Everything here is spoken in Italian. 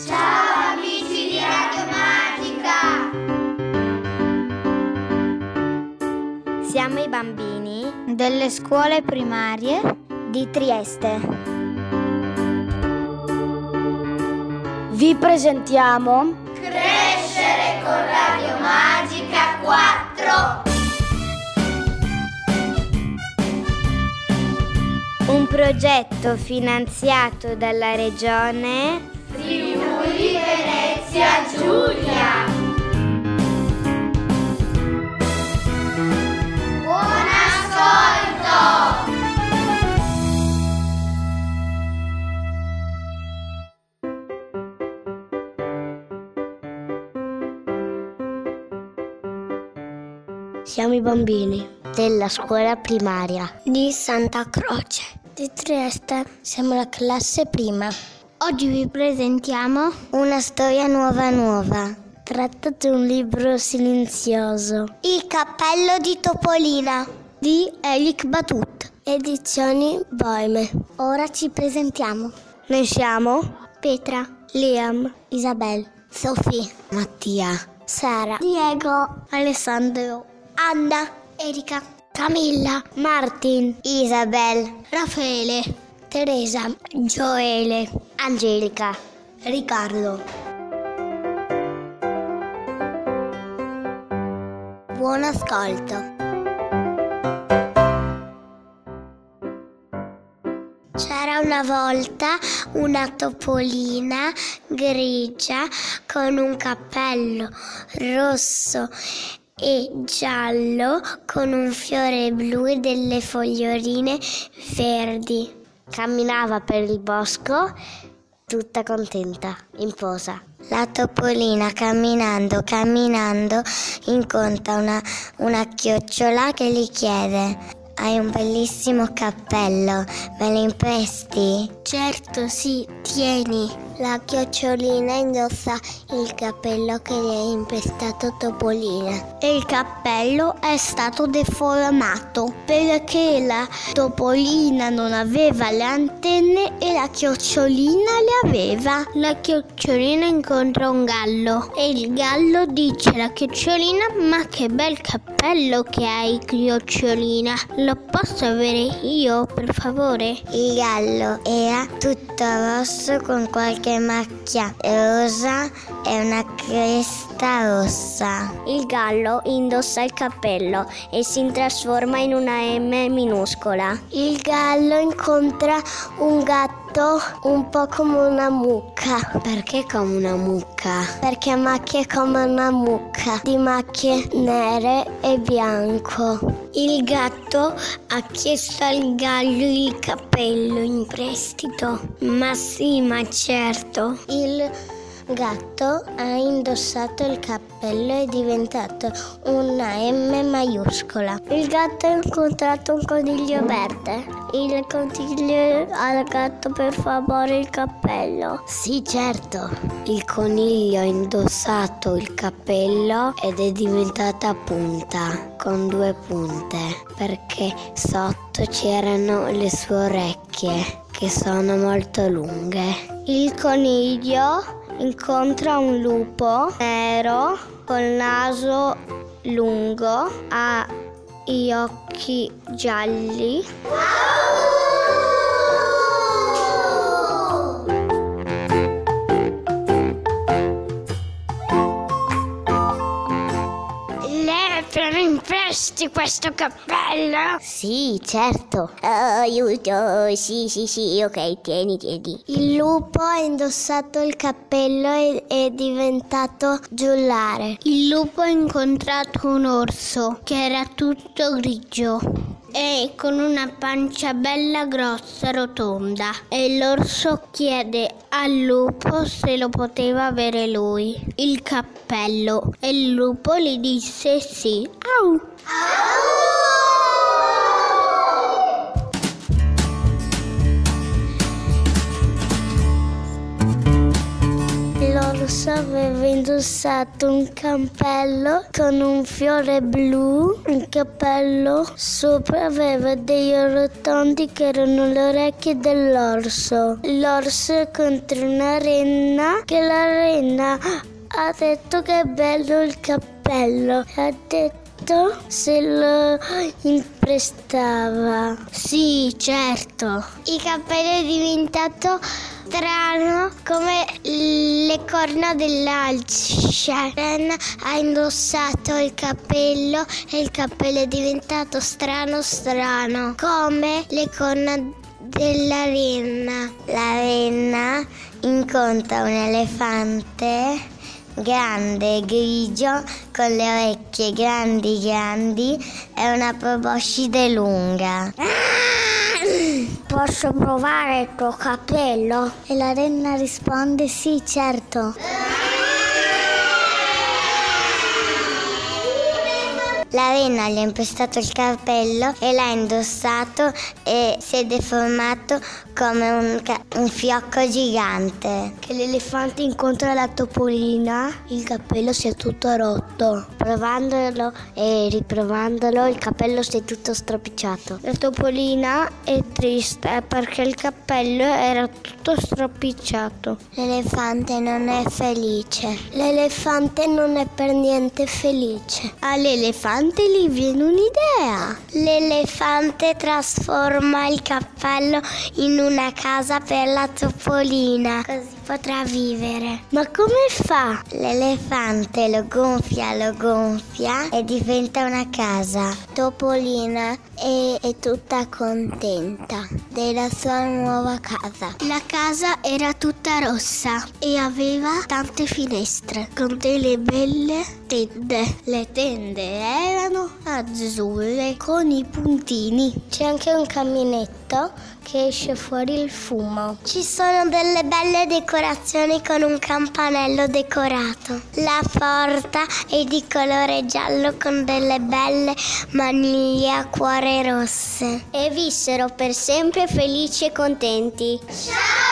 Ciao amici di Radio Magica! Siamo i bambini delle scuole primarie di Trieste. Vi presentiamo Crescere con Radio Magica 4. Un progetto finanziato dalla Regione Friuli Venezia Giulia. Buon ascolto! Siamo i bambini della scuola primaria di Santa Croce di Trieste. Siamo la classe prima. Oggi vi presentiamo una storia nuova. Tratta di un libro silenzioso. Il cappello di Topolina di Elik Batut, edizioni Boime. Ora ci presentiamo. Noi siamo Petra, Liam, Isabel, Sofì, Mattia, Sara, Diego, Alessandro, Anna, Erika, Camilla, Martin, Isabel, Raffaele, Teresa, Gioele, Angelica, Riccardo. Buon ascolto. C'era una volta una topolina grigia con un cappello rosso e giallo con un fiore blu e delle foglioline verdi. Camminava per il bosco tutta contenta, in posa. La topolina camminando incontra una chiocciola che gli chiede: hai un bellissimo cappello, me lo impresti? Certo, sì, tieni. La chiocciolina indossa il cappello che gli ha imprestato Topolina. E il cappello è stato deformato perché la topolina non aveva le antenne e la chiocciolina le aveva. La chiocciolina incontra un gallo e il gallo dice alla chiocciolina: ma che bel cappello che hai, chiocciolina, lo posso avere io, per favore? Il gallo era tutto rosso con qualche macchia rosa e una cresta rossa. Il gallo indossa il cappello e si trasforma in una M minuscola. Il gallo incontra un gatto un po' come una mucca. Perché come una mucca? Perché ha macchie come una mucca, di macchie nere e bianco. Il gatto ha chiesto al gallo il cappello in prestito. Ma sì, ma certo. Il gatto ha indossato il cappello e è diventato una M maiuscola. Il gatto ha incontrato un coniglio verde. Il coniglio al gatto: per favore il cappello. Sì, certo. Il coniglio ha indossato il cappello ed è diventata a punta, con 2 punte, perché sotto c'erano le sue orecchie, che sono molto lunghe. Il coniglio incontra un lupo nero col naso lungo, ha gli occhi gialli. Mi impresti questo cappello? Sì, certo. Aiuto, sì, ok, tieni. Il lupo ha indossato il cappello e è diventato giullare. Il lupo ha incontrato un orso che era tutto grigio e con una pancia bella grossa, rotonda. E l'orso chiede al lupo se lo poteva avere lui, il cappello. E il lupo gli disse sì. Au! L'orso aveva indossato un cappello con un fiore blu. Il cappello sopra aveva dei rotondi che erano le orecchie dell'orso. L'orso è contro una renna, che la renna ha detto che è bello il cappello. Ha detto se lo imprestava. Sì, certo. Il cappello è diventato strano come le corna dell'alce. La renna ha indossato il cappello e il cappello è diventato strano come le corna della renna. La renna incontra un elefante grande, grigio, con le orecchie grandi e una proboscide lunga. Posso provare il tuo cappello? E la renna risponde: sì, certo. La renna gli ha imprestato il cappello e l'ha indossato e si è deformato come un fiocco gigante. Che l'elefante incontra la topolina, il cappello si è tutto rotto. Provandolo e riprovandolo, il cappello si è tutto stropicciato. La topolina è triste perché il cappello era tutto stropicciato. L'elefante non è felice. L'elefante non è per niente felice. All'elefante gli viene un'idea. L'elefante trasforma il cappello in una casa per la topolina, così potrà vivere. Ma come fa? L'elefante lo gonfia e diventa una casa. Topolina è tutta contenta della sua nuova casa. La casa era tutta rossa e aveva tante finestre con delle belle tende. Le tende erano azzurre con i puntini. C'è anche un caminetto che esce fuori il fumo. Ci sono delle belle decorazioni con un campanello decorato. La porta è di colore giallo con delle belle maniglie a cuore rosse. E vissero per sempre felici e contenti. Ciao!